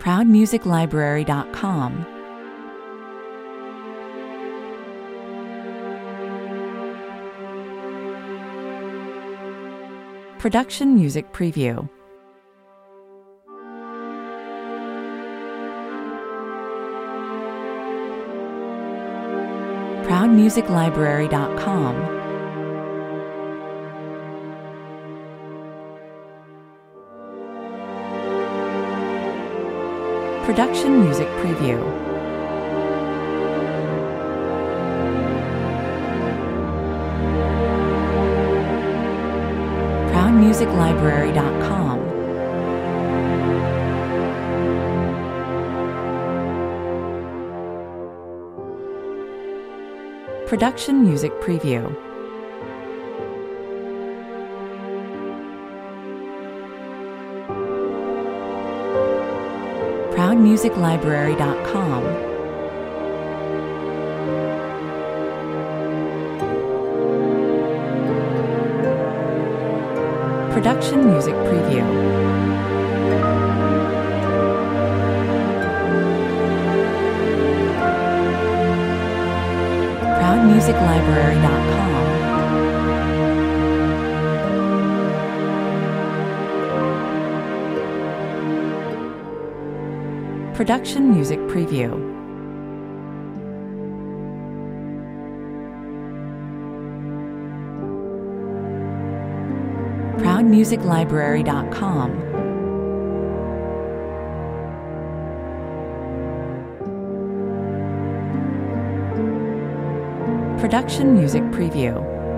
ProudMusicLibrary.com. Production Music Preview. ProudMusicLibrary.com. Production Music Preview. ProudMusicLibrary.com. Production Music Preview. ProudMusicLibrary.com. Production Music Preview. ProudMusicLibrary.com. Production Music Preview. ProudMusicLibrary.com. Production Music Preview.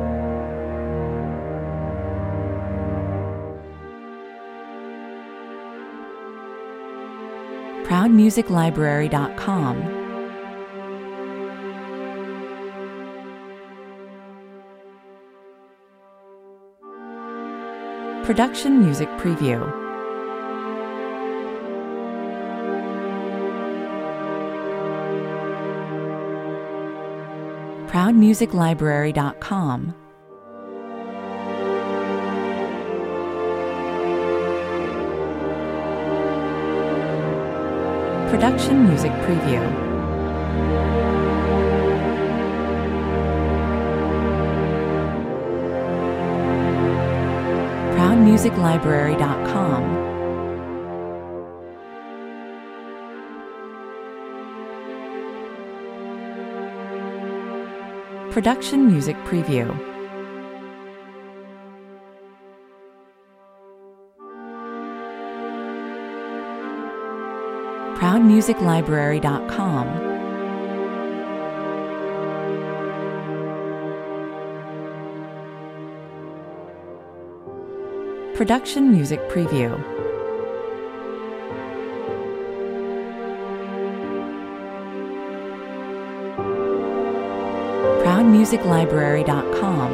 ProudMusicLibrary.com. Production Music Preview. ProudMusicLibrary.com. Production Music Preview. ProudMusicLibrary.com. Production Music Preview. ProudMusicLibrary.com. Production Music Preview. ProudMusicLibrary.com.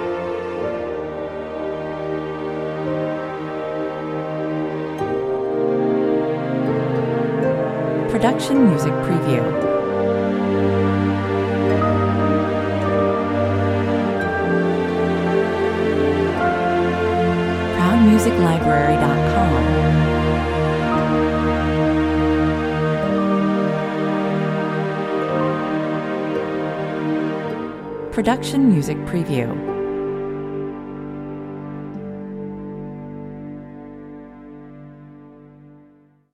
Production Music Preview. ProudMusicLibrary.com. Production Music Preview.